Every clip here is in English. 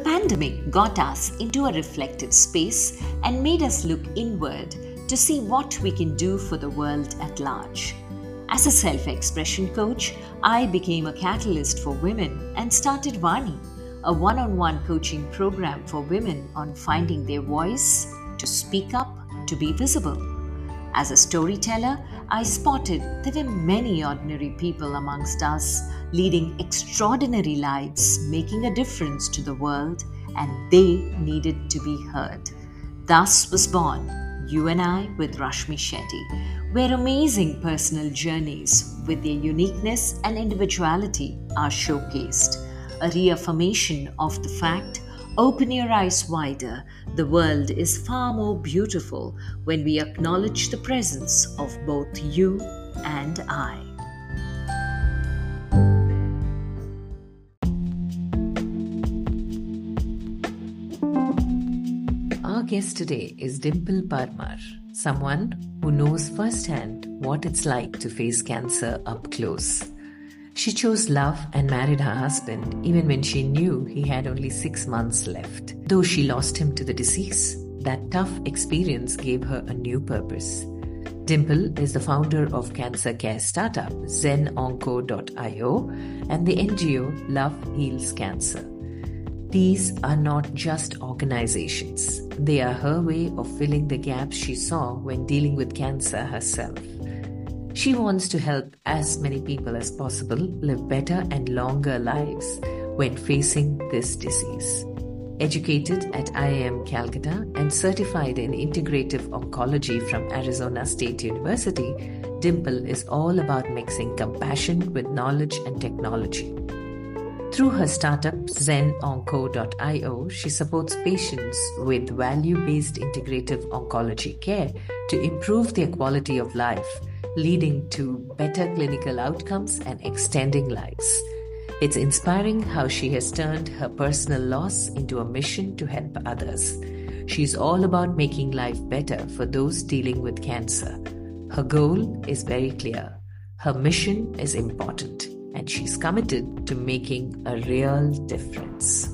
pandemic got us into a reflective space and made us look inward to see what we can do for the world at large. As a self expression coach, I became a catalyst for women and started Vani, a one on one coaching program for women on finding their voice, to speak up, to be visible. As a storyteller, I spotted there were many ordinary people amongst us leading extraordinary lives, making a difference to the world, and they needed to be heard. Thus was born You and I with Rashmi Shetty, where amazing personal journeys with their uniqueness and individuality are showcased. A reaffirmation of the fact: open your eyes wider. The world is far more beautiful when we acknowledge the presence of both you and I. Our guest today is Dimple Parmar, someone who knows firsthand what it's like to face cancer up close. She chose love and married her husband even when she knew he had only 6 months left. Though she lost him to the disease, that tough experience gave her a new purpose. Dimple is the founder of cancer care startup ZenOnco.io and the NGO Love Heals Cancer. These are not just organizations. They are her way of filling the gaps she saw when dealing with cancer herself. She wants to help as many people as possible live better and longer lives when facing this disease. Educated at IIM Calcutta and certified in integrative oncology from Arizona State University, Dimple is all about mixing compassion with knowledge and technology. Through her startup ZenOnco.io, she supports patients with value-based integrative oncology care to improve their quality of life, leading to better clinical outcomes and extending lives. It's inspiring how she has turned her personal loss into a mission to help others. She's all about making life better for those dealing with cancer. Her goal is very clear. Her mission is important, and she's committed to making a real difference.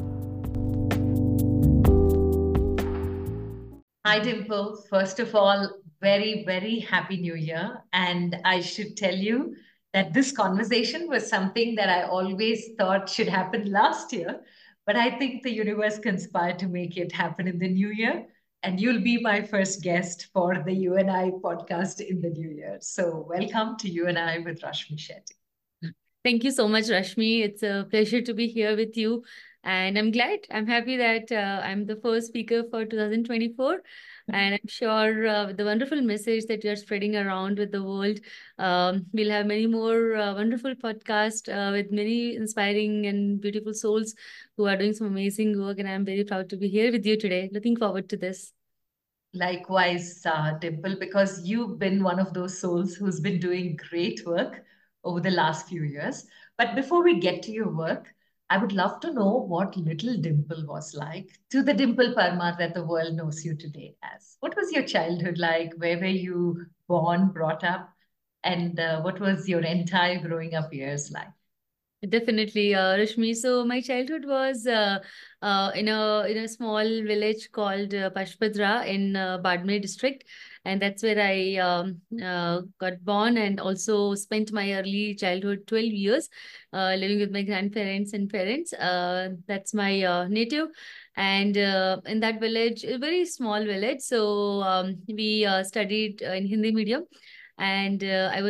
Hi, Dimple. First of all, very, very happy New Year. And I should tell you that this conversation was something that I always thought should happen last year. But I think the universe conspired to make it happen in the new year. And you'll be my first guest for the You and I podcast in the new year. So welcome to You and I with Rashmi Shetty. Thank you so much, Rashmi. It's a pleasure to be here with you. And I'm happy that I'm the first speaker for 2024. And I'm sure the wonderful message that you're spreading around with the world, we'll have many more wonderful podcasts with many inspiring and beautiful souls who are doing some amazing work. And I'm very proud to be here with you today. Looking forward to this. Likewise, Dimple, because you've been one of those souls who's been doing great work over the last few years. But before we get to your work, I would love to know what little Dimple was like to the Dimple Parmar that the world knows you today as. What was your childhood like? Where were you born, brought up? And what was your entire growing up years like? Definitely, Rashmi. So my childhood was in a small village called Pashpadra in Badmer district, and that's where I got born and also spent my early childhood 12 years living with my grandparents and parents. That's my native, and in that village, a very small village. So we studied in Hindi medium, and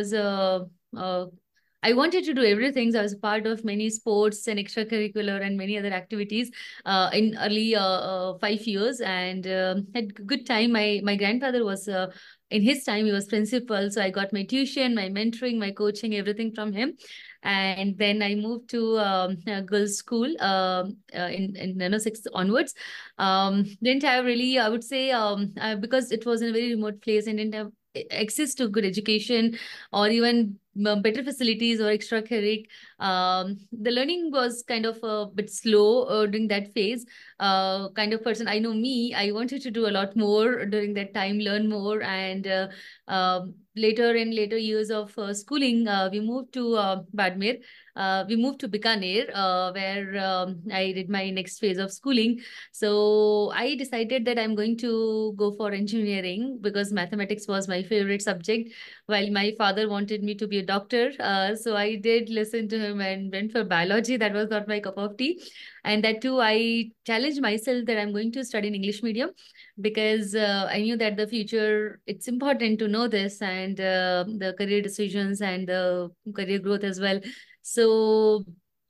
I wanted to do everything. So I was a part of many sports and extracurricular and many other activities in early 5 years, and had good time. My grandfather was in his time he was principal, so I got my tuition, my mentoring, my coaching, everything from him. And then I moved to a girls' school in sixth onwards. Didn't have really, I would say, because it was in a very remote place and didn't have access to good education or even better facilities or extracurricular. The learning was kind of a bit slow during that phase. Kind of person, I know me, I wanted to do a lot more during that time, learn more, and later years of schooling, we moved to Badmer. We moved to Bikaner, where I did my next phase of schooling. So I decided that I'm going to go for engineering because mathematics was my favorite subject, while my father wanted me to be a doctor. So I did listen to him and went for biology. That was not my cup of tea. And that too, I challenged myself that I'm going to study in English medium because I knew that the future, it's important to know this, and the career decisions and the career growth as well. So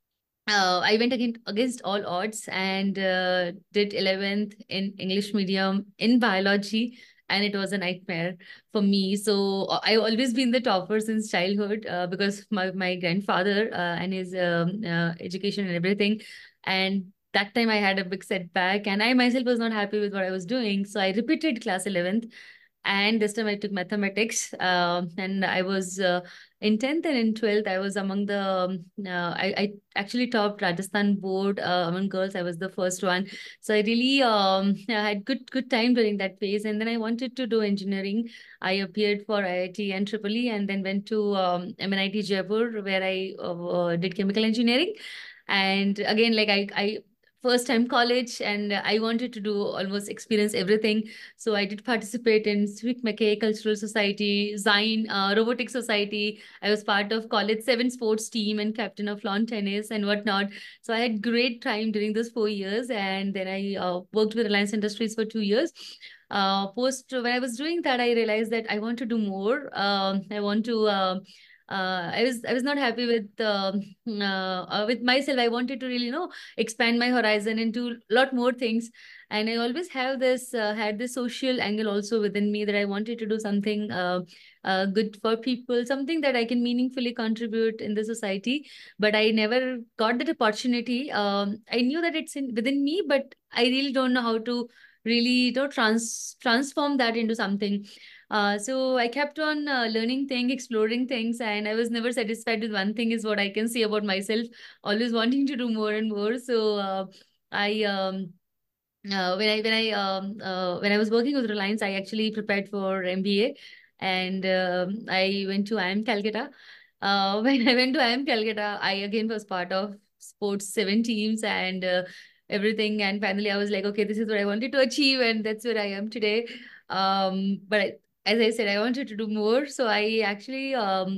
I went against all odds and did 11th in English medium in biology, and it was a nightmare for me. So I always been the topper since childhood because my grandfather and his education and everything. And that time I had a big setback, and I myself was not happy with what I was doing. So I repeated class 11th, and this time I took mathematics, and I was in 10th and in 12th, I was among the, I actually topped Rajasthan board among girls. I was the first one. So I really I had good time during that phase. And then I wanted to do engineering. I appeared for IIT and Triple E, and then went to MNIT Jaipur, where I did chemical engineering. And again, like I first time college, and I wanted to do almost experience everything. So I did participate in Civic Mackay Cultural Society, Zine, Robotic Society. I was part of college 7 sports team and captain of lawn tennis and whatnot. So I had great time during those 4 years. And then I worked with Reliance Industries for 2 years. Post when I was doing that, I realized that I want to do more. I want to I was not happy with myself. I wanted to really, expand my horizon into a lot more things. And I always have this had this social angle also within me, that I wanted to do something good for people, something that I can meaningfully contribute in the society. But I never got that opportunity. I knew that it's within me, but I really don't know how to really, transform that into something. So I kept on learning things, exploring things, and I was never satisfied with one thing, is what I can say about myself. Always wanting to do more and more. So I when I was working with Reliance, I actually prepared for MBA, and I went to IIM Calcutta. When I went to IIM Calcutta, I again was part of sports 7 teams and everything. And finally, I was like, okay, this is what I wanted to achieve, and that's where I am today. But as I said, I wanted to do more, so I actually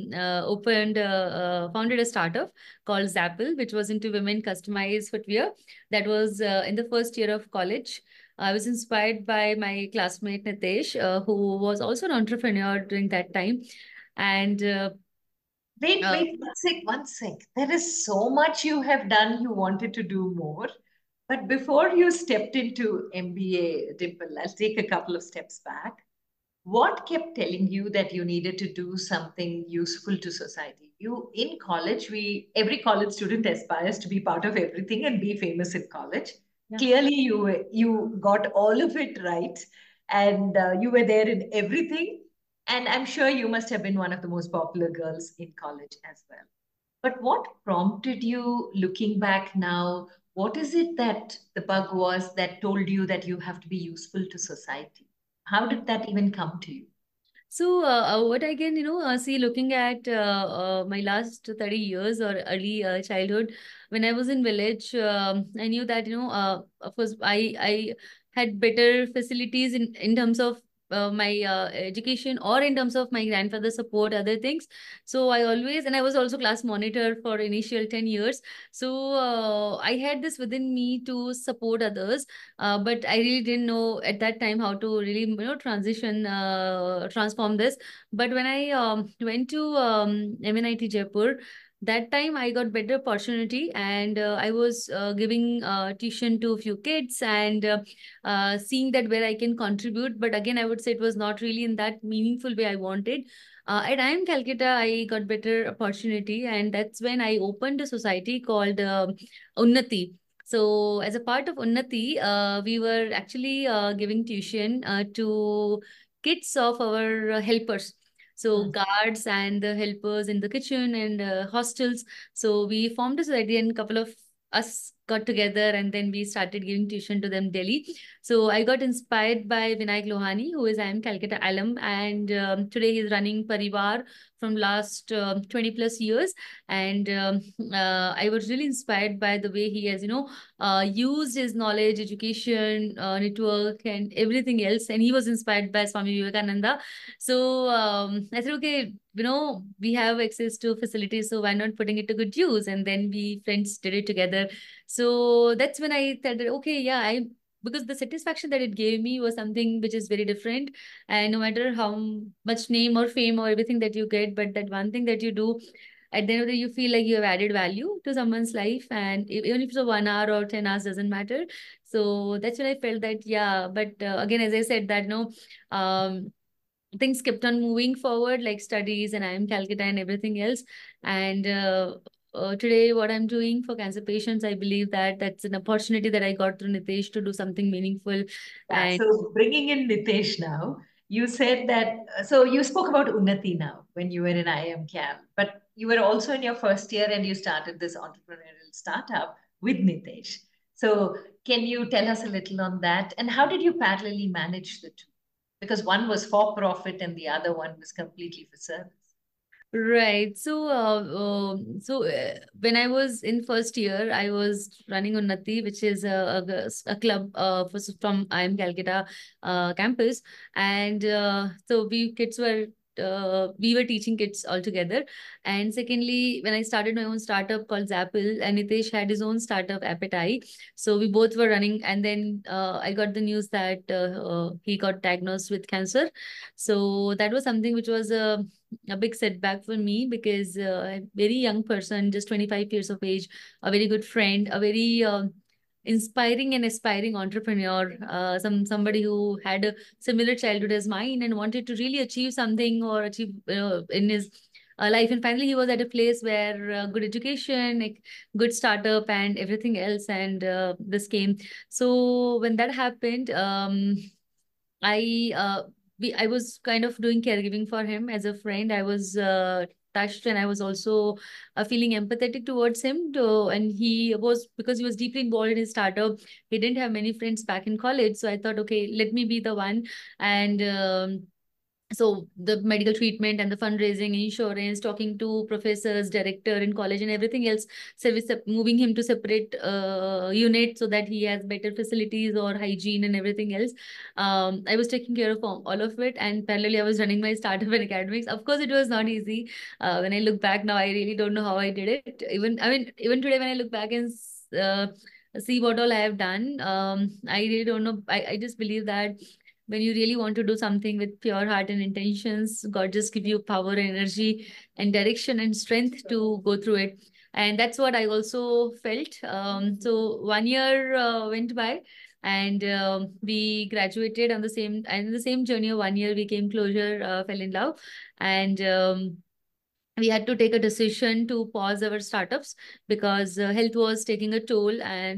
founded a startup called Zappel, which was into women customized footwear. That was in the first year of college. I was inspired by my classmate Nitesh, who was also an entrepreneur during that time. And Wait, uh, wait, one sec. There is so much you have done, you wanted to do more. But before you stepped into MBA, Dimple, I'll take a couple of steps back. What kept telling you that you needed to do something useful to society? You in college, we every college student aspires to be part of everything and be famous in college. yeah. Clearly, you got all of it right, and you were there in everything. And I'm sure you must have been one of the most popular girls in college as well. But what prompted you, looking back now? What is it that the bug was that told you that you have to be useful to society? How did that even come to you? So, what I can, see looking at my last 30 years or early childhood, when I was in village, I knew that, of course, I had better facilities in terms of my education, or in terms of my grandfather's support, other things. So I always, and I was also class monitor for initial 10 years. So I had this within me to support others, but I really didn't know at that time how to really, transform this. But when I went to MNIT Jaipur, that time I got better opportunity, and I was giving tuition to a few kids, and seeing that where I can contribute. But again, I would say it was not really in that meaningful way I wanted. At IIM Calcutta, I got better opportunity, and that's when I opened a society called Unnati. So, as a part of Unnati, we were actually giving tuition to kids of our helpers. So, Hmm. guards and the helpers in the kitchen and hostels. So, we formed a society, and a couple of us got together, and then we started giving tuition to them Delhi. So I got inspired by Vinayak Lohani, who is IIM Calcutta alum, and today he's running Parivar from last 20 plus years. And I was really inspired by the way he has, used his knowledge, education, network, and everything else. And he was inspired by Swami Vivekananda. So I said, okay, we have access to facilities, so why not putting it to good use? And then we friends did it together. So that's when I thought that, okay, yeah, because the satisfaction that it gave me was something which is very different. And no matter how much name or fame or everything that you get, but that one thing that you do, at the end of the day, you feel like you have added value to someone's life. And even if it's a 1 hour or 10 hours, doesn't matter. So that's when I felt that, yeah. But again, as I said, that no, things kept on moving forward, like studies and IIM Calcutta and everything else. And today, what I'm doing for cancer patients, I believe that that's an opportunity that I got through Nitesh to do something meaningful. Yeah, And so bringing in Nitesh now, you said that, so you spoke about Unnati now when you were in IIM Camp, but you were also in your first year and you started this entrepreneurial startup with Nitesh. So can you tell us a little on that? And how did you parallelly manage the two? Because one was for profit and the other one was completely for service. right. So, when I was in first year, I was running Unnati, which is a club from IIM Calcutta campus, and so we were teaching kids all together. And secondly, when I started my own startup called Zappel, and Nitesh had his own startup Appetite, so we both were running. And then I got the news that he got diagnosed with cancer. So that was something which was a big setback for me, because a very young person, just 25 years of age, a very good friend, a very inspiring and aspiring entrepreneur, somebody who had a similar childhood as mine and wanted to really achieve something or achieve in his life. And finally, he was at a place where good education, like good startup, and everything else, and this came. So when that happened, I I was kind of doing caregiving for him as a friend. I was touched, and I was also feeling empathetic towards him. And he was, because he was deeply involved in his startup, he didn't have many friends back in college. So I thought, okay, let me be the one. And so the medical treatment and the fundraising, insurance, talking to professors, director in college, and everything else, service, moving him to separate unit so that he has better facilities or hygiene and everything else. I was taking care of all of it, and parallelly I was running my startup and academics. Of course, it was not easy. When I look back now, I really don't know how I did it. Even today, when I look back and uh, see what all I have done, I really don't know. I just believe that when you really want to do something with pure heart and intentions, God just give you power and energy and direction and strength to go through it. And that's what I also felt. So 1 year went by, and we graduated on the same, and in the same journey of 1 year, we came closer, fell in love. And we had to take a decision to pause our startups, because health was taking a toll.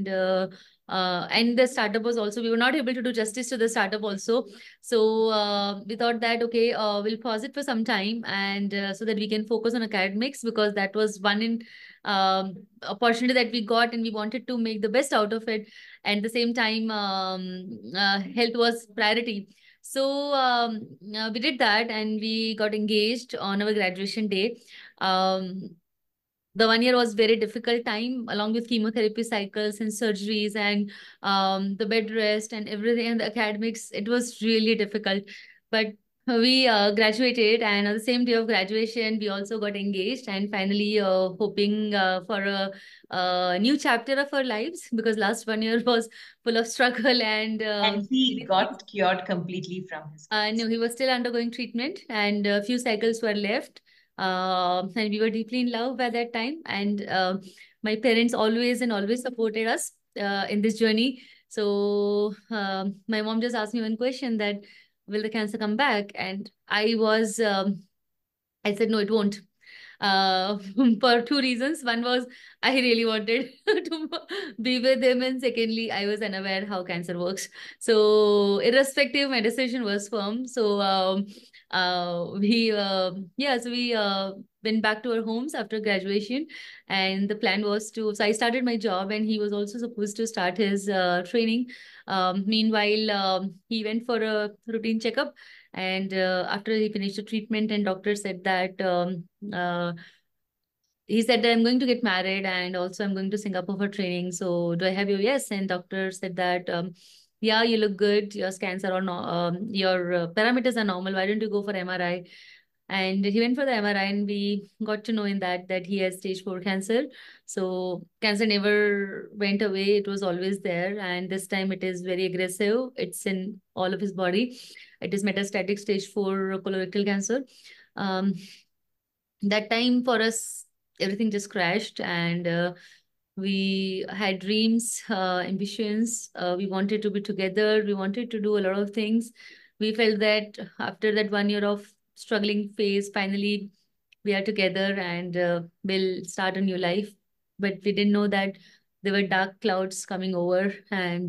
And the startup was also, we were not able to do justice to the startup also. So we thought that, okay, we'll pause it for some time, and so that we can focus on academics, because that was one in opportunity that we got, and we wanted to make the best out of it. And at the same time, health was priority. So we did that, and we got engaged on our graduation day. Um, the 1 year was very difficult time, along with chemotherapy cycles and surgeries, and the bed rest and everything, and the academics. It was really difficult, but we graduated, and on the same day of graduation, we also got engaged, and finally hoping for a new chapter of our lives, because last 1 year was full of struggle and And he many things. got cured completely from his No, cancer. he was still undergoing treatment, and a few cycles were left. And we were deeply in love by that time. And my parents always and always supported us in this journey. So my mom just asked me one question, that will the cancer come back? And I said, no, it won't. uh, for two reasons. One was I really wanted to be with him, and secondly, I was unaware how cancer works. So, irrespective, my decision was firm. So, we went back to our homes after graduation, and the plan was to. So I started my job, and he was also supposed to start his training. Meanwhile, he went for a routine checkup, and after he finished the treatment, and doctor said that he said that I'm going to get married and also I'm going to Singapore for training. So do I have your yes? And doctor said that yeah, you look good. Your scans are all no, your parameters are normal. Why don't you go for MRI? And he went for the MRI, and we got to know in that he has stage 4 cancer. So cancer never went away; it was always there, and this time it is very aggressive. It's in all of his body. It is metastatic stage 4 colorectal cancer. Um, that time for us, everything just crashed, and we had dreams, ambitions. We wanted to be together. We wanted to do a lot of things. We felt that after that 1 year of struggling phase, finally we are together, and we'll start a new life. But we didn't know that there were dark clouds coming over, and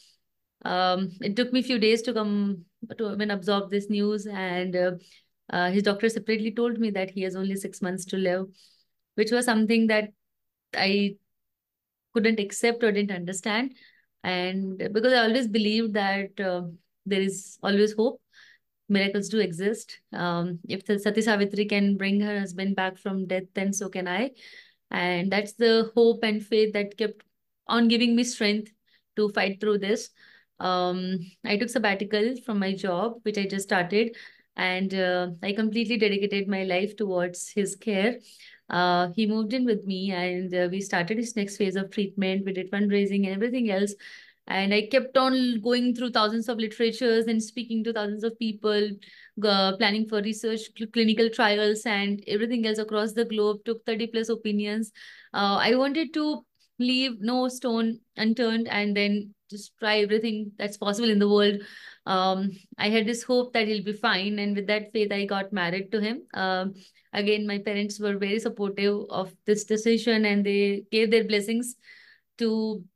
it took me a few days to come to even absorb this news. And his doctor separately told me that he has only 6 months to live, which was something that I couldn't accept or didn't understand. And because I always believed that there is always hope, miracles do exist. If the Sati Savitri can bring her husband back from death, then so can I. And that's the hope and faith that kept on giving me strength to fight through this. I took sabbatical from my job, which I just started, and I completely dedicated my life towards his care. He moved in with me, and we started his next phase of treatment. We did fundraising and everything else. And I kept on going through thousands of literatures and speaking to thousands of people, planning for research, clinical trials, and everything else across the globe. Took 30 plus opinions. I wanted to leave no stone unturned and then just try everything that's possible in the world. I had this hope that he'll be fine. And with that faith, I got married to him. Again, my parents were very supportive of this decision, and they gave their blessings to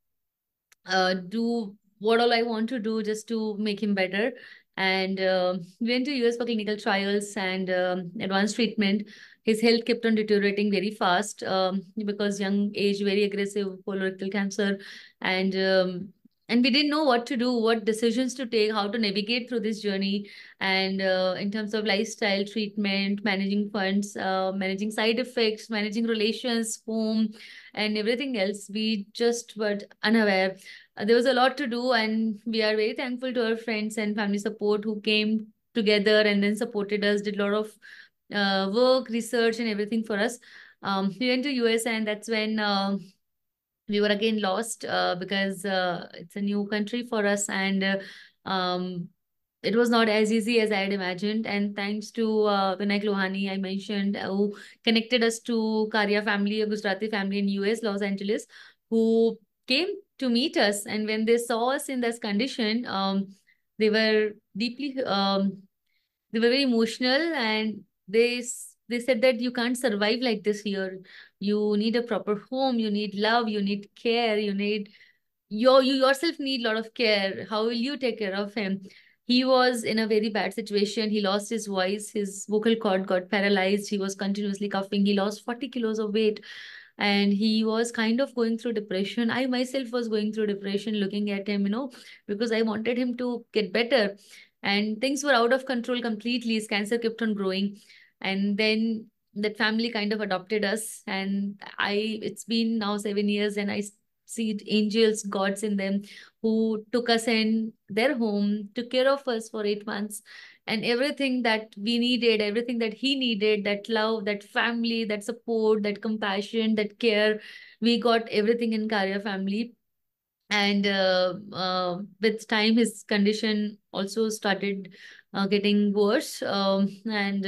do what all I want to do just to make him better. And we went to US for clinical trials and advanced treatment. His health kept on deteriorating very fast because young age, very aggressive colorectal cancer, and and we didn't know what to do, what decisions to take, how to navigate through this journey, and in terms of lifestyle, treatment, managing funds, managing side effects, managing relations, home, and everything else. We just were unaware. There was a lot to do, and we are very thankful to our friends and family support who came together and then supported us, did a lot of work, research, and everything for us. We went to US, and that's when we were again lost because it's a new country for us, and it was not as easy as I had imagined. And thanks to Vinayak Lohani, I mentioned, who connected us to Karya family, a Gujarati family in US, Los Angeles, who came to meet us. And when they saw us in this condition, they were deeply, they were very emotional, and they said that you can't survive like this here. You need a proper home, you need love, you need care, you yourself need a lot of care. How will you take care of him? He was in a very bad situation. He lost his voice, his vocal cord got paralyzed, he was continuously coughing, he lost 40 kilos of weight, and he was kind of going through depression. I myself was going through depression looking at him, because I wanted him to get better. And things were out of control completely. His cancer kept on growing. And then that family kind of adopted us. And it's been now 7 years, and I see angels, gods in them, who took us in their home, took care of us for 8 months, and everything that we needed, everything that he needed, that love, that family, that support, that compassion, that care, we got everything in Karya family. And with time, his condition also started getting worse. And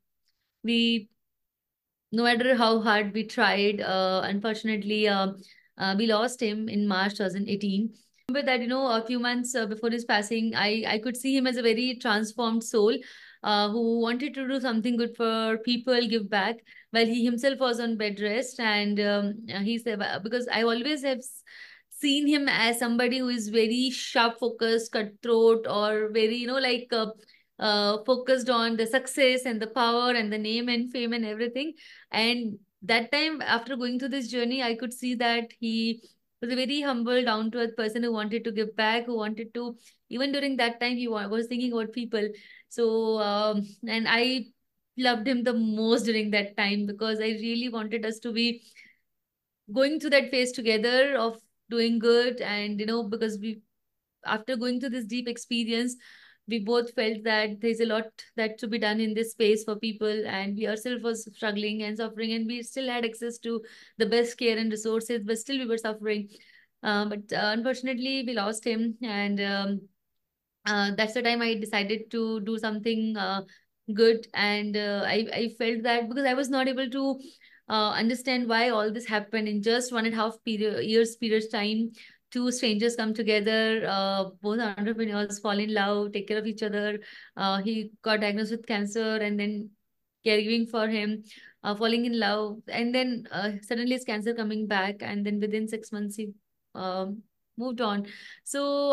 we no matter how hard we tried, unfortunately, we lost him in March 2018. Remember that, a few months before his passing, I could see him as a very transformed soul who wanted to do something good for people, give back, while he himself was on bed rest. And he said, because I always have seen him as somebody who is very sharp focused, cutthroat, or very, focused on the success and the power and the name and fame and everything. And that time, after going through this journey, I could see that he was a very humble, down to earth person who wanted to give back, who wanted to, even during that time, was thinking about people. So, and I loved him the most during that time, because I really wanted us to be going through that phase together of doing good. And, because we, after going through this deep experience, we both felt that there's a lot that to be done in this space for people, and we ourselves was struggling and suffering, and we still had access to the best care and resources, but still we were suffering. But unfortunately, we lost him, and that's the time I decided to do something good. And I felt that because I was not able to understand why all this happened in just 1.5 years period time. Two strangers come together, both entrepreneurs fall in love, take care of each other. He got diagnosed with cancer, and then caregiving for him, falling in love, and then suddenly his cancer coming back, and then within 6 months he moved on. So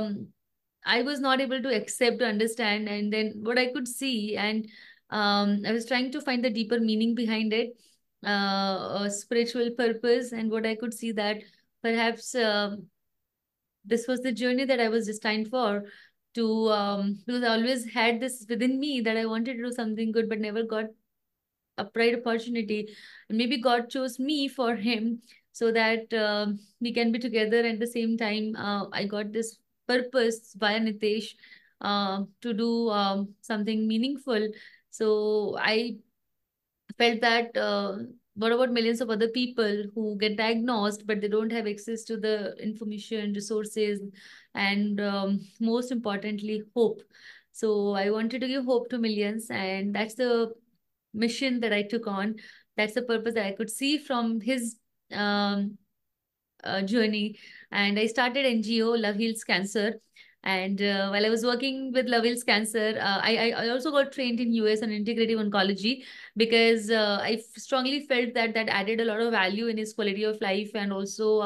I was not able to accept, to understand, and then what I could see, and I was trying to find the deeper meaning behind it, a spiritual purpose, and what I could see that perhaps this was the journey that I was destined for. To because I always had this within me that I wanted to do something good, but never got a bright opportunity. And maybe God chose me for him, so that we can be together. At the same time, I got this purpose via Nitesh to do something meaningful. So I felt that what about millions of other people who get diagnosed, but they don't have access to the information, resources, and most importantly, hope. So I wanted to give hope to millions, and that's the mission that I took on. That's the purpose that I could see from his um, journey. And I started NGO Love Heals Cancer. And while I was working with Love Heals Cancer, I also got trained in US on integrative oncology, because I strongly felt that that added a lot of value in his quality of life, and also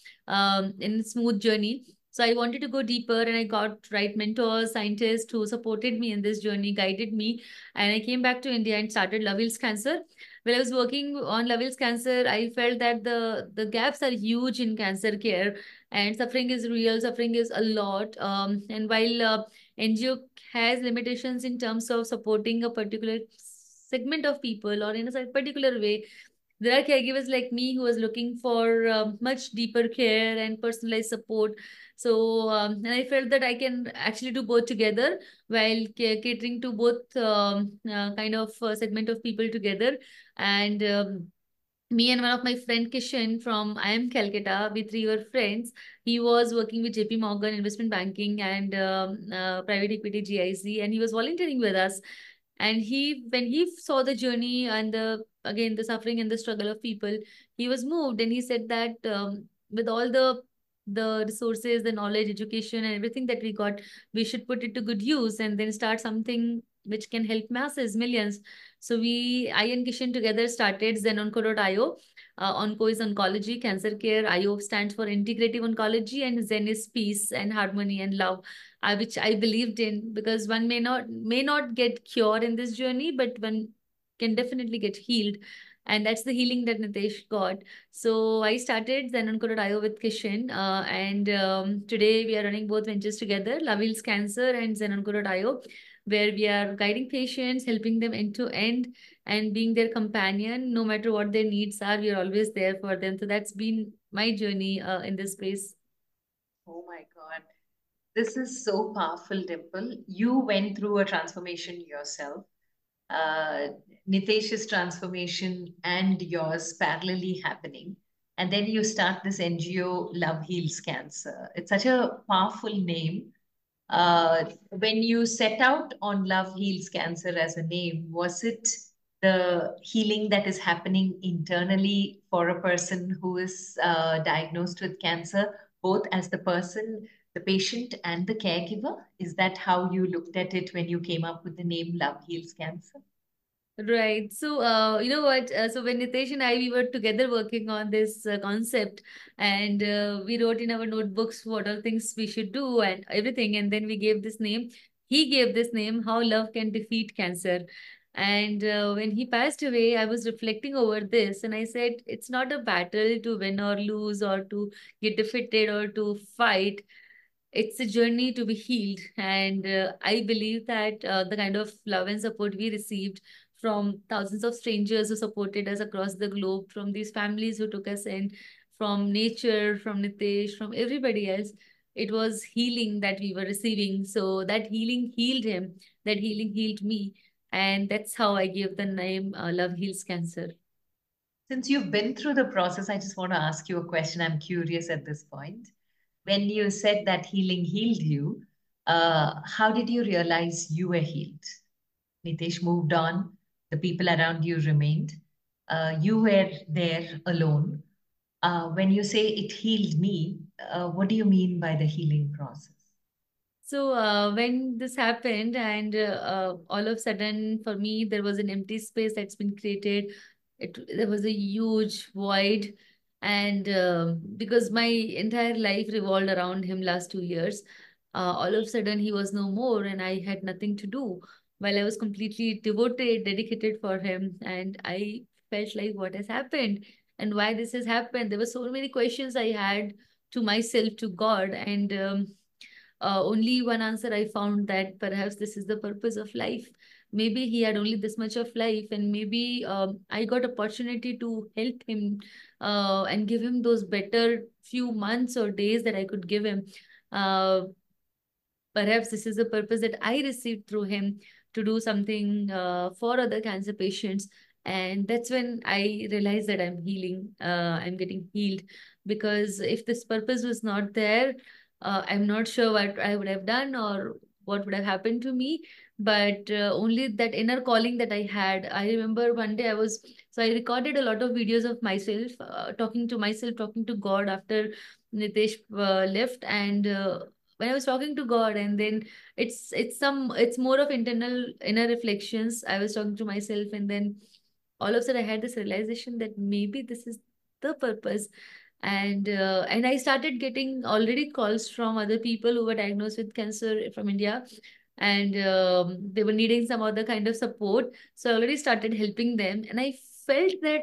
in smooth journey. So I wanted to go deeper, and I got right mentors, scientists who supported me in this journey, guided me, and I came back to India and started Love Heals Cancer. While I was working on Love Heals Cancer, I felt that the gaps are huge in cancer care, and suffering is real. Suffering is a lot. And while NGO has limitations in terms of supporting a particular segment of people or in a particular way, there are caregivers like me who was looking for much deeper care and personalized support. So, and I felt that I can actually do both together, while catering to both kind of segment of people together. And me and one of my friend Kishan from IIM Calcutta, we three were friends. He was working with JP Morgan investment banking and private equity GIC, and he was volunteering with us. And when he saw the journey and the suffering and the struggle of people, he was moved, and he said that with all the resources, the knowledge, education, and everything that we got, we should put it to good use and then start something which can help masses, millions. So I and Kishan together started Zenonco.io. Onco is oncology, cancer care. IO stands for integrative oncology, and Zen is peace and harmony and love, which I believed in, because one may not get cured in this journey, but one can definitely get healed. And that's the healing that Nitesh got. So I started Zenonco.io with Kishan, and today we are running both ventures together, Love Heals Cancer and Zenonco.io, where we are guiding patients, helping them end to end, and being their companion. No matter what their needs are, we are always there for them. So that's been my journey in this space. Oh my God. This is so powerful, Dimple. You went through a transformation yourself. Uh, Nitesh's transformation and yours parallelly happening. And then you start this NGO, Love Heals Cancer. It's such a powerful name. When you set out on Love Heals Cancer as a name, was it the healing that is happening internally for a person who is diagnosed with cancer, both as the person, the patient, and the caregiver? Is that how you looked at it when you came up with the name Love Heals Cancer? Right. So, you know what? So when Nitesh and I, we were together working on this concept, and we wrote in our notebooks what all things we should do and everything, and then we gave this name. he gave this name, How Love Can Defeat Cancer. And when he passed away, I was reflecting over this and I said, it's not a battle to win or lose or to get defeated or to fight. It's a journey to be healed. And I believe that the kind of love and support we received from thousands of strangers who supported us across the globe, from these families who took us in, from nature, from Nitesh, from everybody else, it was healing that we were receiving. So that healing healed him, that healing healed me. And that's how I gave the name Love Heals Cancer. Since you've been through the process, I just want to ask you a question. I'm curious at this point. When you said that healing healed you, how did you realize you were healed? Nitesh moved on, the people around you remained. You were there alone. When you say it healed me, what do you mean by the healing process? So when this happened, and all of a sudden, for me, there was an empty space that's been created. There was a huge void, and because my entire life revolved around him last 2 years, all of a sudden he was no more, and I had nothing to do. While I was completely devoted, dedicated for him, and I felt like what has happened and why this has happened. There were so many questions I had to myself, to God, and only one answer I found, that perhaps this is the purpose of life. Maybe he had only this much of life, and maybe I got opportunity to help him and give him those better few months or days that I could give him. Uh, Perhaps this is the purpose that I received through him, to do something for other cancer patients. And that's when I realized that I'm healing, I'm getting healed. Because if this purpose was not there, I'm not sure what I would have done or what would have happened to me. But only that inner calling that I had. I remember one day so I recorded a lot of videos of myself, talking to God after Nitesh left. And when I was talking to God, and then it's more of internal inner reflections. I was talking to myself, and then all of a sudden I had this realization that maybe this is the purpose. And I started getting already calls from other people who were diagnosed with cancer from India, and they were needing some other kind of support. So I already started helping them, and I felt that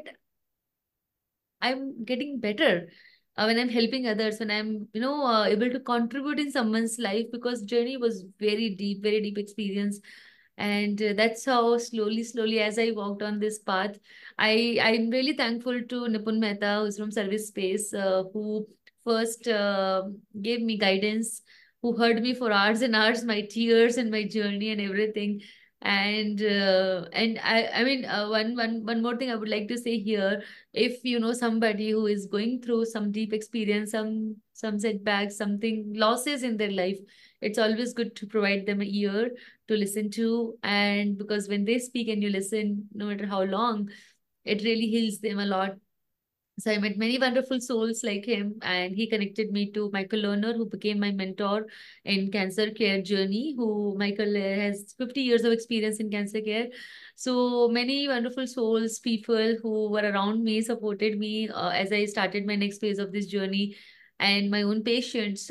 I'm getting better when I'm helping others, when I'm, able to contribute in someone's life, because journey was very deep experience. And that's how slowly, as I walked on this path, I'm really thankful to Nipun Mehta, who's from Service Space, who first gave me guidance, who heard me for hours and hours, my tears and my journey and everything. And I mean, one more thing I would like to say here: if you know somebody who is going through some deep experience, some setbacks, something losses in their life, it's always good to provide them a ear to listen to. And because when they speak and you listen, no matter how long, it really heals them a lot. So I met many wonderful souls like him, and he connected me to Michael Lerner, who became my mentor in cancer care journey. Who Michael has 50 years of experience in cancer care. So many wonderful souls, people who were around me, supported me as I started my next phase of this journey. And my own patients,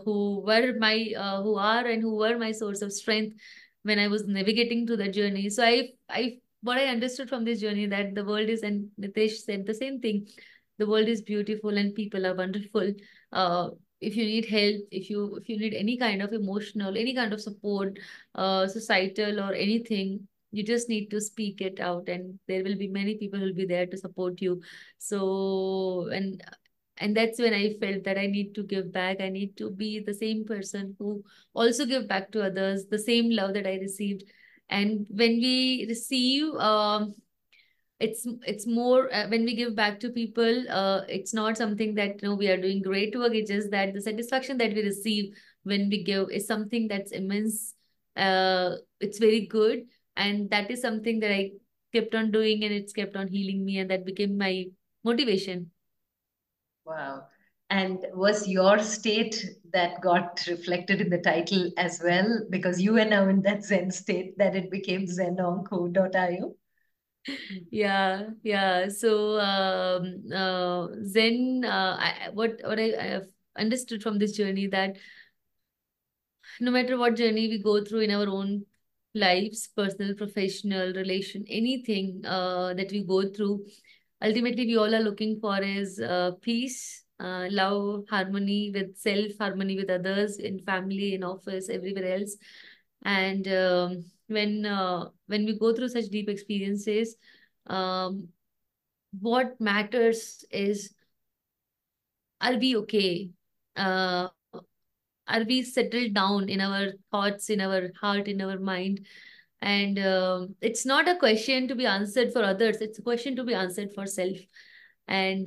who are and who were my source of strength when I was navigating to the journey. So what I understood from this journey, that the world is, and Nitesh said the same thing, the world is beautiful and people are wonderful. uh, if you need help, if you need any kind of emotional, any kind of support, societal or anything, you just need to speak it out, and there will be many people who will be there to support you. So and that's when I felt that I need to give back. I need to be the same person who also give back to others the same love that I received. And when we receive, it's more, when we give back to people, it's not something that, we are doing great work. It's just that the satisfaction that we receive when we give is something that's immense. It's very good, and that is something that I kept on doing, and it's kept on healing me, and that became my motivation. Wow. And was your state that got reflected in the title as well? Because you are now in that Zen state that it became zenonco.io. Yeah. So Zen, what I have understood from this journey, that no matter what journey we go through in our own lives, personal, professional, relation, anything that we go through, ultimately we all are looking for is peace, love, harmony with self, harmony with others, in family, in office, everywhere else. And when we go through such deep experiences, um, what matters is, are we okay? Uh, are we settled down in our thoughts, in our heart, in our mind? And it's not a question to be answered for others, it's a question to be answered for self. And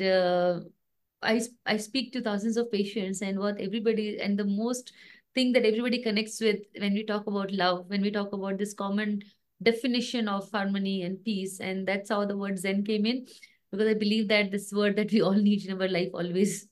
I speak to thousands of patients, and what everybody, and the most thing that everybody connects with when we talk about love, when we talk about this common definition of harmony and peace, and that's how the word Zen came in, because I believe that this word that we all need in our life always.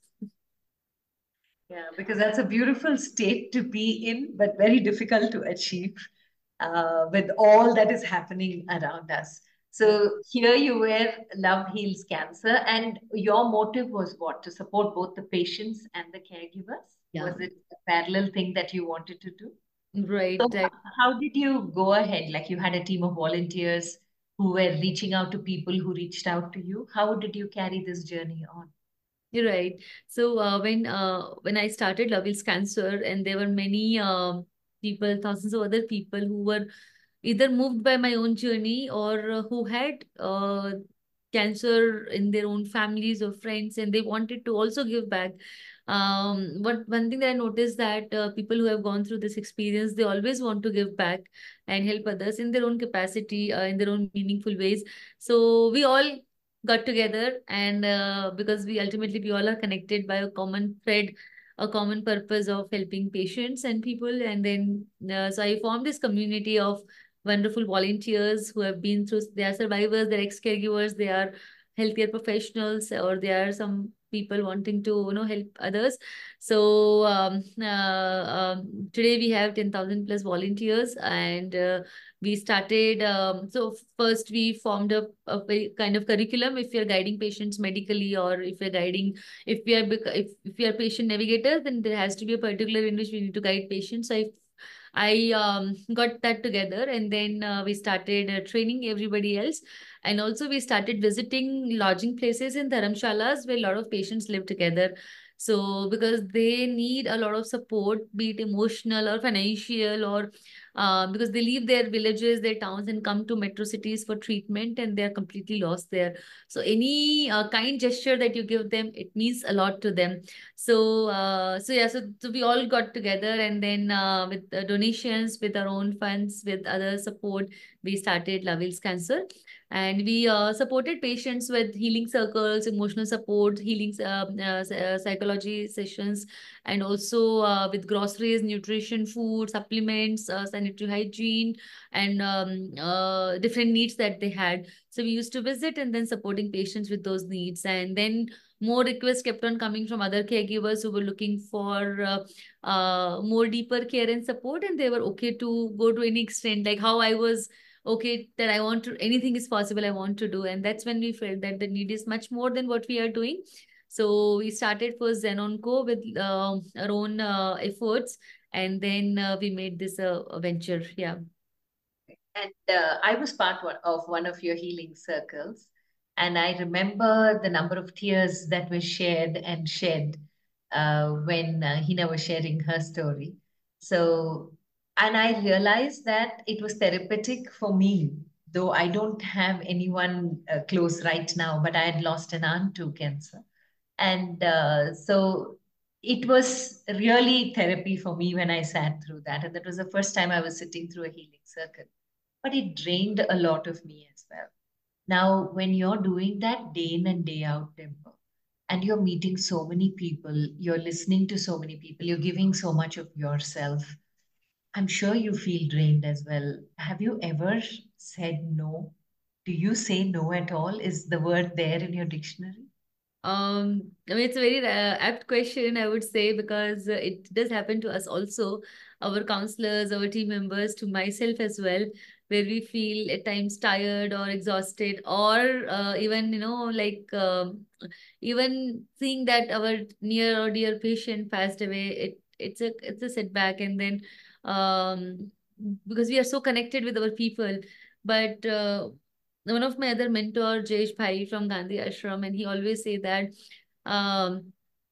Yeah, because that's a beautiful state to be in, but very difficult to achieve with all that is happening around us. Yeah. So here you were, Love Heals Cancer, and your motive was what? To support both the patients and the caregivers? Yeah. Was it a parallel thing that you wanted to do? So Right. how did you go ahead? Like you had a team of volunteers who were reaching out to people who reached out to you. How did you carry this journey on? You're right. So when I started Love Is Cancer, and there were many people, thousands of other people who were either moved by my own journey, or who had cancer in their own families or friends, and they wanted to also give back. But one thing that I noticed, that people who have gone through this experience, they always want to give back and help others in their own capacity, in their own meaningful ways. So we all got together, and because we all are connected by a common thread, a common purpose of helping patients and people. And then so I formed this community of wonderful volunteers who have been through, they are survivors, they're ex-caregivers, they are healthcare professionals, or they are some people wanting to help others. So today we have 10,000 plus volunteers, and we started, so first we formed a kind of curriculum, if you're guiding patients medically, or if you're guiding, if we are patient navigators, then there has to be a particular in which we need to guide patients. So I got that together, and then we started training everybody else. And also we started visiting lodging places in dharamshalas where a lot of patients live together. So because they need a lot of support, be it emotional or financial, or because they leave their villages, their towns, and come to metro cities for treatment, and they're completely lost there. So any kind gesture that you give them, it means a lot to them. So so we all got together, and then with donations, with our own funds, with other support, we started Love Heals Cancer. And we supported patients with healing circles, emotional support, healing psychology sessions, and also with groceries, nutrition, food, supplements, sanitary hygiene, and different needs that they had. So we used to visit and then supporting patients with those needs. And then more requests kept on coming from other caregivers who were looking for more deeper care and support, and they were okay to go to any extent, like how I was okay, that I want to, anything is possible, I want to do. And that's when we felt that the need is much more than what we are doing. So we started first Zenonco with our own efforts, and then we made this a venture. Yeah. And I was of one of your healing circles. And I remember the number of tears that were shared and shed when Hina was sharing her story. So, and I realized that it was therapeutic for me, though I don't have anyone close right now, but I had lost an aunt to cancer. And so it was really therapy for me when I sat through that. And that was the first time I was sitting through a healing circle, but it drained a lot of me as well. Now, when you're doing that day in and day out, Dimple, and you're meeting so many people, you're listening to so many people, you're giving so much of yourself, I'm sure you feel drained as well. Have you ever said no? Do you say no at all? Is the word there in your dictionary? I mean, it's a very apt question, I would say, because it does happen to us also, our counselors, our team members, to myself as well, where we feel at times tired or exhausted, or even, like even seeing that our near or dear patient passed away, it's a setback. And then because we are so connected with our people. But one of my other mentor, Jayesh Bhai from Gandhi Ashram, and he always say that um,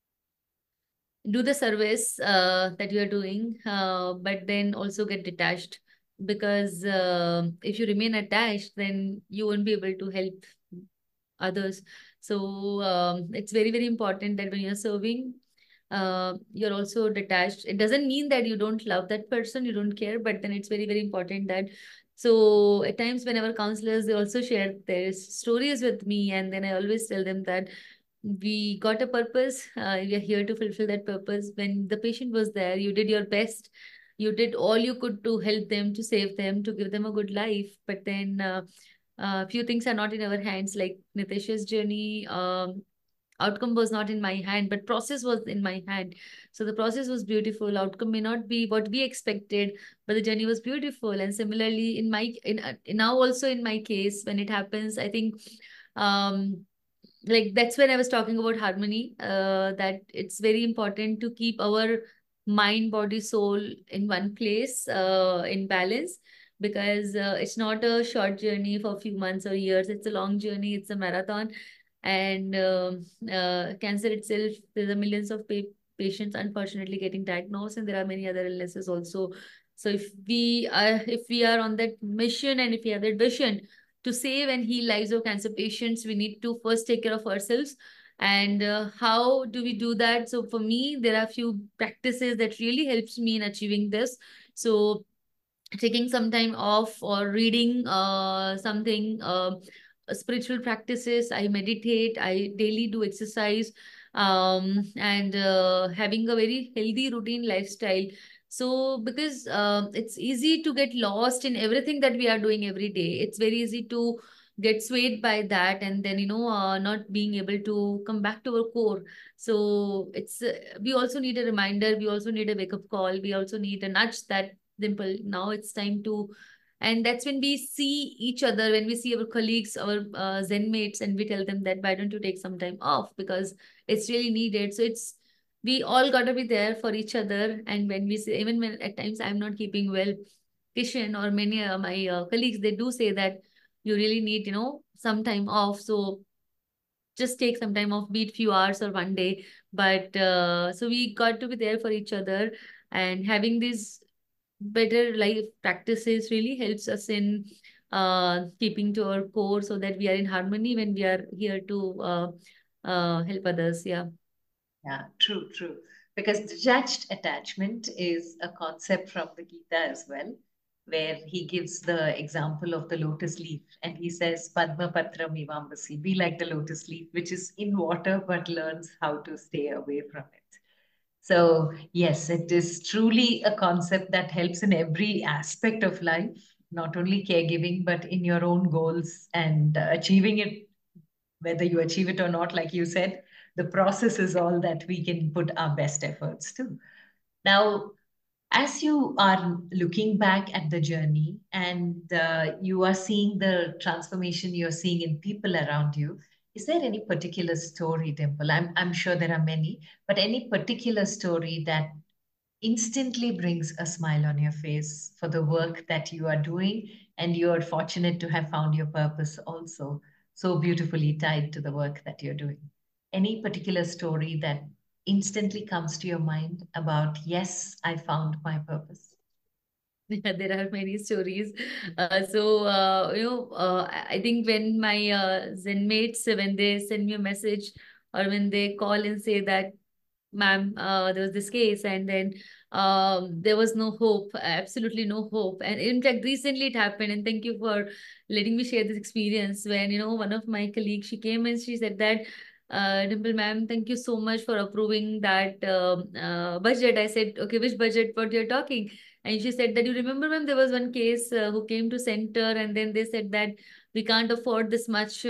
do the service that you are doing, but then also get detached, because if you remain attached, then you won't be able to help others. So it's very, very important that when you're serving, you're also detached. It doesn't mean that you don't love that person, you don't care, but then it's very, very important that. So at times, whenever counselors, they also share their stories with me, and then I always tell them that we got a purpose. We are here to fulfill that purpose. When the patient was there, you did your best. You did all you could to help them, to save them, to give them a good life. But then few things are not in our hands, like Nitesh's journey. Outcome was not in my hand, but process was in my hand. So the process was beautiful. Outcome may not be what we expected, but the journey was beautiful. And similarly, now also in my case, when it happens, I think um like that's when I was talking about harmony, that it's very important to keep our mind, body, soul in one place, in balance, because it's not a short journey for a few months or years. It's a long journey. It's a marathon. And cancer itself, there's a millions of patients unfortunately getting diagnosed, and there are many other illnesses also. So if we are on that mission, and if we have that vision to save and heal lives of cancer patients, we need to first take care of ourselves. And how do we do that? So for me, there are a few practices that really helps me in achieving this. So taking some time off, or reading something, spiritual practices, I meditate, I daily do exercise, and having a very healthy routine lifestyle. So because it's easy to get lost in everything that we are doing every day. It's very easy to get swayed by that, and then not being able to come back to our core. So it's we also need a reminder, we also need a wake up call, we also need a nudge that, Dimple, now it's time to. And that's when we see each other, when we see our colleagues, our Zen mates, and we tell them that why don't you take some time off, because it's really needed. So it's, we all got to be there for each other. And when we say, even when at times I'm not keeping well, Kishan or many my colleagues, they do say that you really need, some time off. So just take some time off, be it few hours or one day. But so we got to be there for each other, and having these better life practices really helps us in keeping to our core, so that we are in harmony when we are here to help others. Yeah. Yeah, true, true. Because detached attachment is a concept from the Gita as well, where he gives the example of the lotus leaf and he says, Padma Patra Mivambasi, be like the lotus leaf, which is in water but learns how to stay away from it. So, yes, it is truly a concept that helps in every aspect of life, not only caregiving, but in your own goals and achieving it, whether you achieve it or not, like you said, the process is all that we can put our best efforts to. Now, as you are looking back at the journey and you are seeing the transformation you're seeing in people around you, is there any particular story, Dimple? I'm sure there are many, but any particular story that instantly brings a smile on your face for the work that you are doing, and you're fortunate to have found your purpose also so beautifully tied to the work that you're doing. Any particular story that instantly comes to your mind about, yes, I found my purpose? Yeah, there are many stories. I think when my Zen mates, when they send me a message, or when they call and say that, ma'am, there was this case, and then there was no hope, absolutely no hope. And in fact, recently it happened, and thank you for letting me share this experience. When, one of my colleagues, she came and she said that, Dimple ma'am, thank you so much for approving that budget. I said, okay, which budget, what you're talking? And she said that, you remember, ma'am, there was one case who came to center, and then they said that we can't afford this much.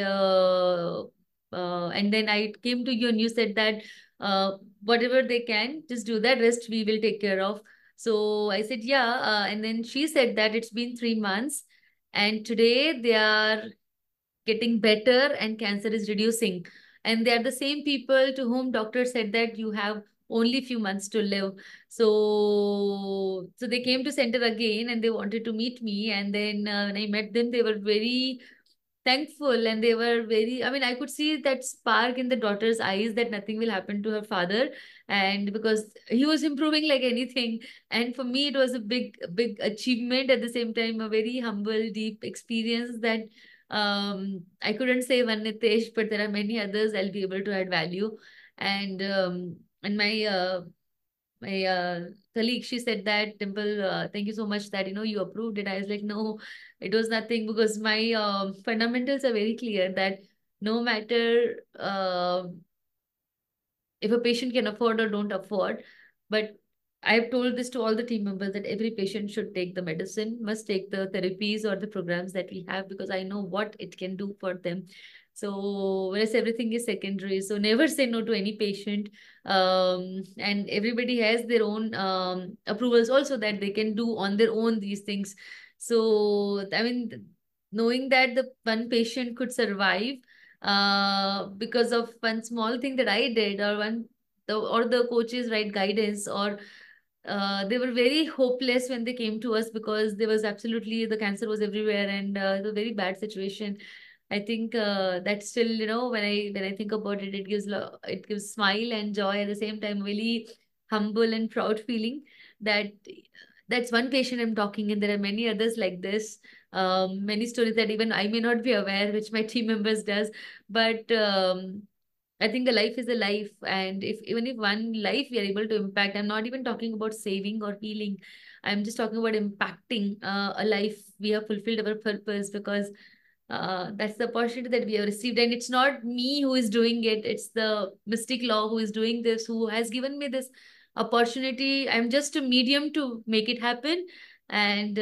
And then I came to you, and you said that whatever they can, just do that. Rest we will take care of. So I said, yeah. And then she said that it's been 3 months, and today they are getting better, and cancer is reducing. And they are the same people to whom doctor said that you have only few months to live. So they came to center again and they wanted to meet me. And then when I met them, they were very thankful, and they were very, I mean, I could see that spark in the daughter's eyes that nothing will happen to her father, and because he was improving like anything. And for me it was a big achievement, at the same time a very humble deep experience that I couldn't say one Nitesh, but there are many others I'll be able to add value. And my colleague, she said that, Dimple, thank you so much that you approved it. I was like, no, it was nothing, because my fundamentals are very clear that no matter if a patient can afford or don't afford. But I've told this to all the team members that every patient should take the medicine, must take the therapies or the programs that we have, because I know what it can do for them. So whereas everything is secondary, so never say no to any patient. And everybody has their own approvals also that they can do on their own these things. So I mean, knowing that the one patient could survive because of one small thing that I did, or the coach's right guidance, or they were very hopeless when they came to us, because there was absolutely, the cancer was everywhere, and it was a very bad situation. I think that still, when I think about it, it gives smile and joy at the same time, really humble and proud feeling that that's one patient I'm talking, and there are many others like this. Many stories that even I may not be aware, which my team members does. But I think a life is a life, and if even if one life we are able to impact, I'm not even talking about saving or healing. I'm just talking about impacting a life. We have fulfilled our purpose, because that's the opportunity that we have received, and it's not me who is doing it. It's the mystic law who is doing this, who has given me this opportunity. I'm just a medium to make it happen, and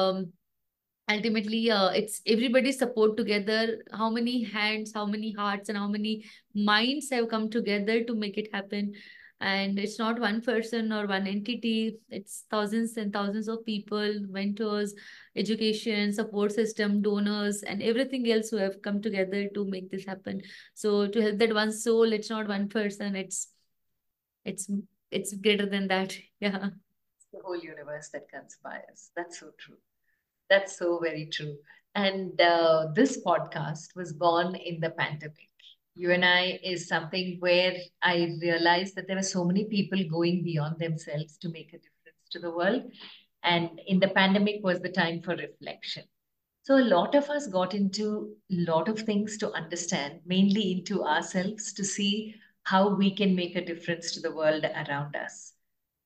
ultimately it's everybody's support together. How many hands, how many hearts, and how many minds have come together to make it happen. And it's not one person or one entity, it's thousands and thousands of people, mentors, education, support system, donors, and everything else who have come together to make this happen. So to help that one soul, it's not one person, it's it's greater than that. Yeah. It's the whole universe that conspires. That's so true. That's so very true. And this podcast was born in the pandemic. You and I is something where I realized that there were so many people going beyond themselves to make a difference to the world. And in the pandemic was the time for reflection. So a lot of us got into a lot of things to understand, mainly into ourselves, to see how we can make a difference to the world around us.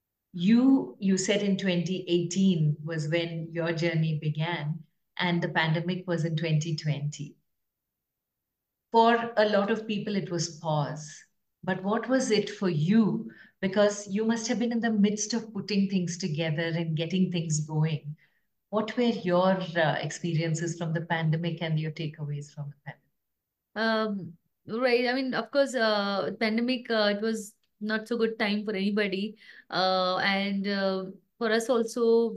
You said in 2018 was when your journey began, and the pandemic was in 2020. For a lot of people, it was pause. But what was it for you? Because you must have been in the midst of putting things together and getting things going. What were your experiences from the pandemic and your takeaways from the Um, right. I mean, of course, pandemic, it was not so good time for anybody. And for us also,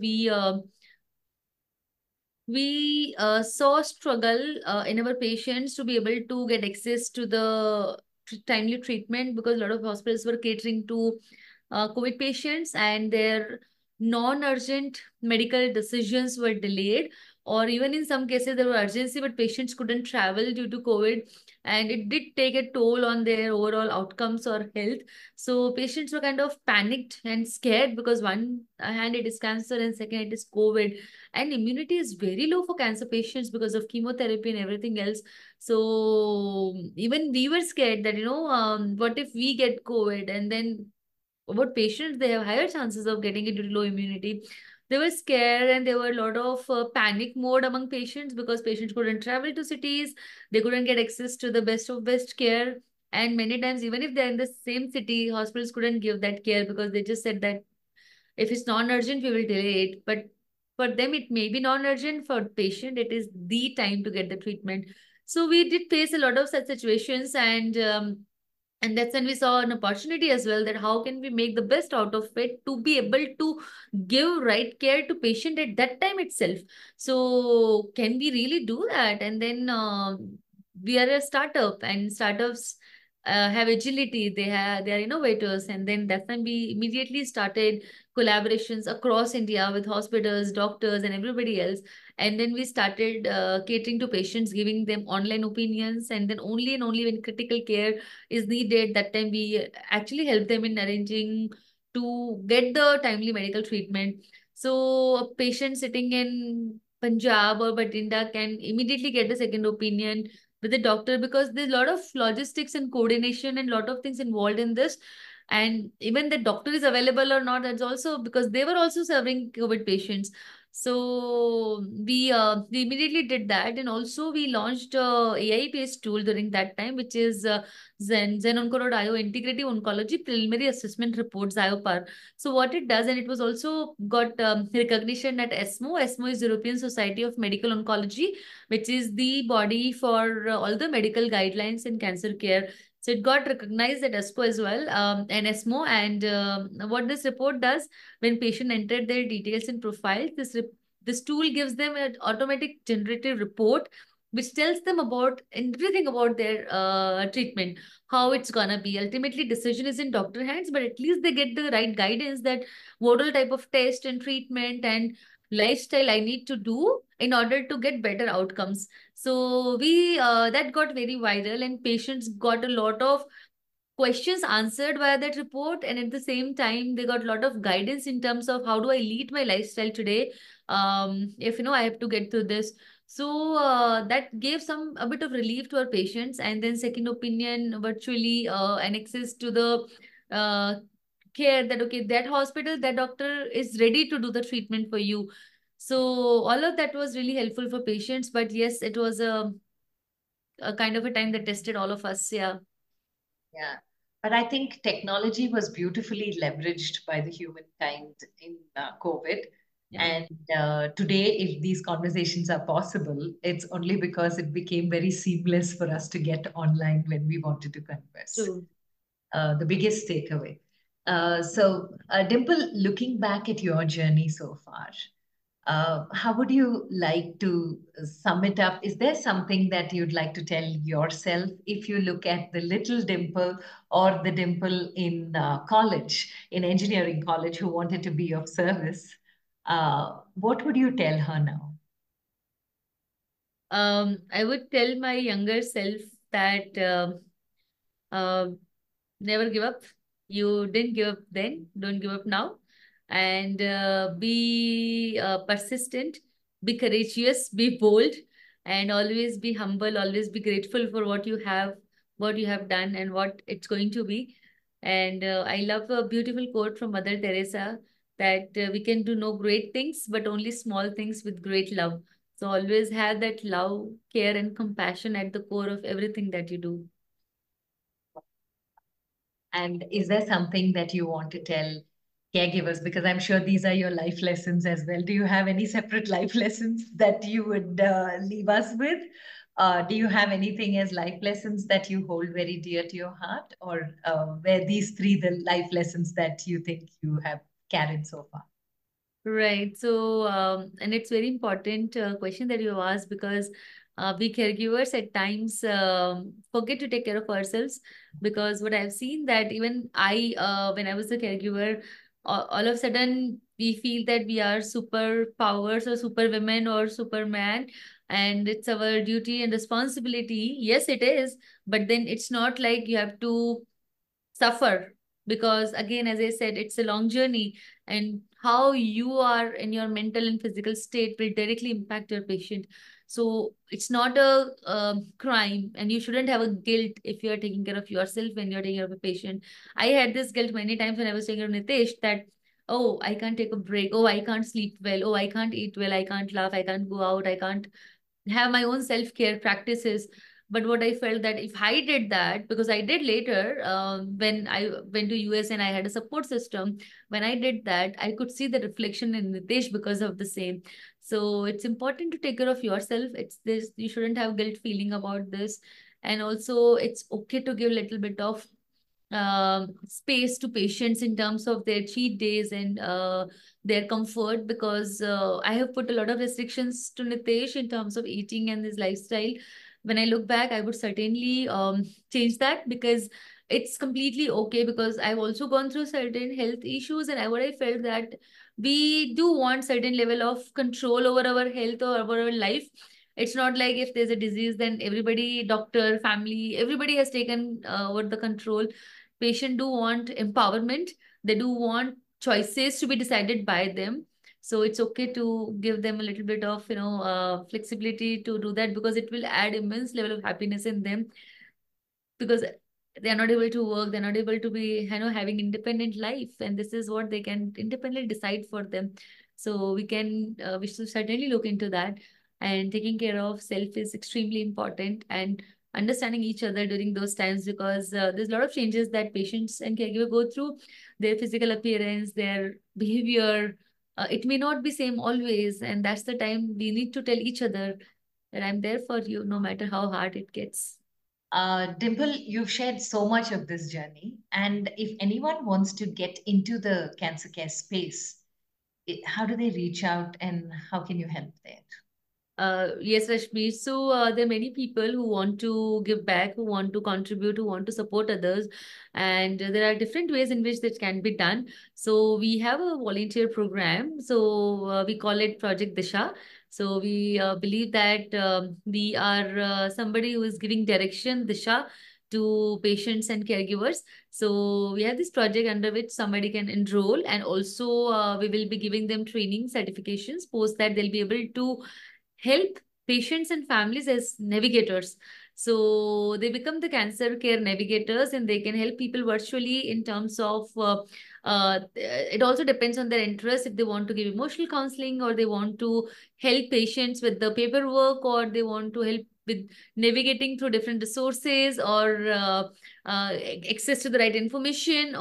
we saw struggle in our patients to be able to get access to the timely treatment, because a lot of hospitals were catering to COVID patients, and their non-urgent medical decisions were delayed, or even in some cases there were urgency, but patients couldn't travel due to COVID, and it did take a toll on their overall outcomes or health. So patients were kind of panicked and scared, because one hand it is cancer and second it is COVID, and immunity is very low for cancer patients because of chemotherapy and everything else. So even we were scared that what if we get COVID, and then about patients, they have higher chances of getting it due to low immunity. They were scared, and there were a lot of panic mode among patients, because patients couldn't travel to cities, they couldn't get access to the best of best care. And many times, even if they're in the same city, hospitals couldn't give that care, because they just said that if it's non-urgent, we will delay it. But for them, it may be non-urgent. For patient, it is the time to get the treatment. So we did face a lot of such situations, and that's when we saw an opportunity as well, that how can we make the best out of it to be able to give right care to patient at that time itself. So can we really do that? And then we are a startup, and startups have agility, they are innovators. And then that's when we immediately started collaborations across India with hospitals, doctors, and everybody else. And then we started catering to patients, giving them online opinions. And then only and only when critical care is needed, that time we actually help them in arranging to get the timely medical treatment. So a patient sitting in Punjab or Batinda can immediately get a second opinion with the doctor, because there's a lot of logistics and coordination and a lot of things involved in this. And even the doctor is available or not, that's also because they were also serving COVID patients. So we immediately did that. And also we launched a AI based tool during that time, which is Zen Onco.io Integrative Oncology Preliminary Assessment Reports IOPAR. So what it does, and it was also got recognition at ESMO. ESMO is European Society of Medical Oncology, which is the body for all the medical guidelines in cancer care. So it got recognized at ESCO as well, and ESMO. And what this report does, when patient entered their details and profiles, this tool gives them an automatic generative report which tells them about everything about their treatment, how it's gonna be. Ultimately, decision is in doctor hands, but at least they get the right guidance that what all type of test and treatment and lifestyle I need to do in order to get better outcomes. So we that got very viral, and patients got a lot of questions answered via that report. And at the same time, they got a lot of guidance in terms of how do I lead my lifestyle today, if I have to get through this. So that gave some a bit of relief to our patients. And then second opinion virtually, and access to the uh, care, that okay, that hospital, that doctor is ready to do the treatment for you. So all of that was really helpful for patients. But yes, it was a kind of a time that tested all of us. Yeah. Yeah. But I think technology was beautifully leveraged by the humankind in COVID. Yeah. And today, if these conversations are possible, it's only because it became very seamless for us to get online when we wanted to converse. True. The biggest takeaway. Dimple, looking back at your journey so far, how would you like to sum it up? Is there something that you'd like to tell yourself if you look at the little Dimple or the Dimple in college, in engineering college, who wanted to be of service? What would you tell her now? I would tell my younger self that uh, never give up. You didn't give up then, don't give up now. And be persistent, be courageous, be bold, and always be humble, always be grateful for what you have done, and what it's going to be. And I love a beautiful quote from Mother Teresa that we can do no great things, but only small things with great love. So always have that love, care, and compassion at the core of everything that you do. And is there something that you want to tell caregivers? Because I'm sure these are your life lessons as well. Do you have any separate life lessons that you would leave us with? Do you have anything as life lessons that you hold very dear to your heart? Or were these three the life lessons that you think you have carried so far? Right. So, and it's very important question that you asked, because we caregivers at times forget to take care of ourselves. Because what I've seen that even when I was a caregiver, all of a sudden we feel that we are super powers or super women or superman, and it's our duty and responsibility. Yes, it is, but then it's not like you have to suffer, because again, as I said, it's a long journey, and how you are in your mental and physical state will directly impact your patient. So it's not a crime, and you shouldn't have a guilt if you are taking care of yourself when you're taking care of a patient. I had this guilt many times when I was taking care of Nitesh, that oh, I can't take a break, oh, I can't sleep well, oh, I can't eat well, I can't laugh, I can't go out, I can't have my own self-care practices. But what I felt that if I did that, because I did later, when I went to US and I had a support system, when I did that, I could see the reflection in Nitesh because of the same. So it's important to take care of yourself. It's this, you shouldn't have guilt feeling about this. And also it's okay to give a little bit of space to patients in terms of their cheat days and their comfort, because I have put a lot of restrictions to Nitesh in terms of eating and his lifestyle. when I look back, I would certainly change that, because it's completely okay, because I've also gone through certain health issues, and what I felt that we do want certain level of control over our health or over our life. It's not like if there's a disease, then everybody, doctor, family, everybody has taken over the control. Patient do want empowerment. They do want choices to be decided by them. So it's okay to give them a little bit of flexibility to do that, because it will add immense level of happiness in them, because they are not able to work, they're not able to be having independent life, and this is what they can independently decide for them. So we should certainly look into that. And taking care of self is extremely important, and understanding each other during those times, because there's a lot of changes that patients and caregiver go through. Their physical appearance, their behavior, it may not be same always, and that's the time we need to tell each other that I'm there for you no matter how hard it gets. Dimple, you've shared so much of this journey. And if anyone wants to get into the cancer care space, how do they reach out and how can you help there? Yes, Rashmi. So there are many people who want to give back, who want to contribute, who want to support others, and there are different ways in which that can be done. So we have a volunteer program. So we call it Project Disha. So we believe that we are somebody who is giving direction, Disha, to patients and caregivers. So we have this project under which somebody can enroll, and also we will be giving them training certifications. Post that, they'll be able to help patients and families as navigators. So they become the cancer care navigators, and they can help people virtually in terms of it also depends on their interest, if they want to give emotional counseling, or they want to help patients with the paperwork, or they want to help with navigating through different resources, or access to the right information,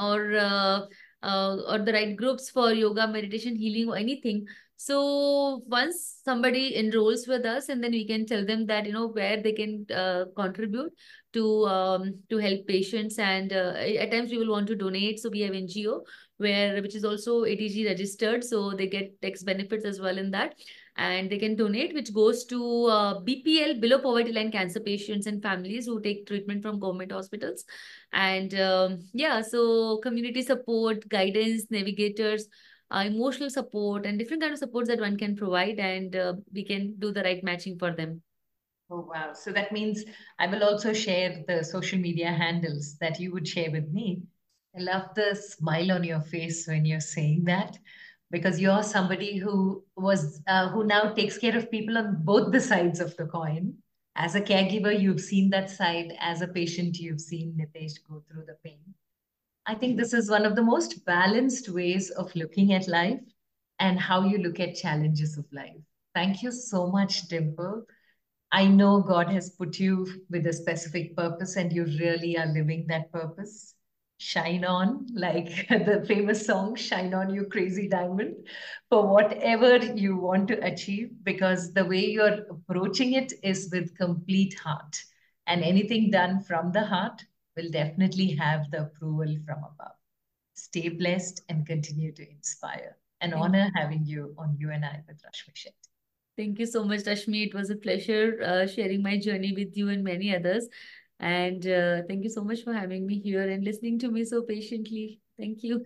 or the right groups for yoga, meditation, healing, or anything. So once somebody enrolls with us, and then we can tell them that where they can contribute to help patients, and at times we will want to donate. So we have NGO which is also ATG registered, so they get tax benefits as well in that, and they can donate, which goes to BPL, below poverty line cancer patients and families who take treatment from government hospitals. And yeah, so community support, guidance, navigators, emotional support, and different kind of supports that one can provide, and we can do the right matching for them. Oh, wow. So that means I will also share the social media handles that you would share with me. I love the smile on your face when you're saying that, because you're somebody who now takes care of people on both the sides of the coin. As a caregiver, you've seen that side. As a patient, you've seen Nitesh go through the pain. I think this is one of the most balanced ways of looking at life and how you look at challenges of life. Thank you so much, Dimple. I know God has put you with a specific purpose and you really are living that purpose. Shine on, like the famous song, Shine On, You Crazy Diamond, for whatever you want to achieve, because the way you're approaching it is with complete heart. And anything done from the heart will definitely have the approval from above. Stay blessed and continue to inspire. An honor having you on You and I with Rashmi Shetty. Thank you so much, Rashmi. It was a pleasure sharing my journey with you and many others. And thank you so much for having me here and listening to me so patiently. Thank you.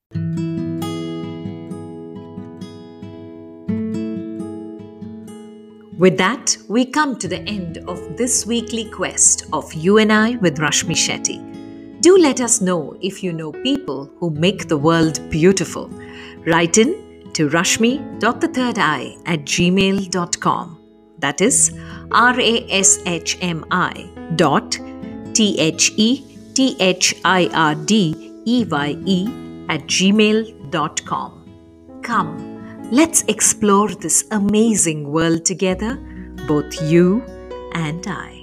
With that, we come to the end of this weekly quest of You and I with Rashmi Shetty. Do let us know if you know people who make the world beautiful. Write in to rashmi.thethirdeye@gmail.com. That is rashmi.thethirdeye@gmail.com. Come, let's explore this amazing world together, both you and I.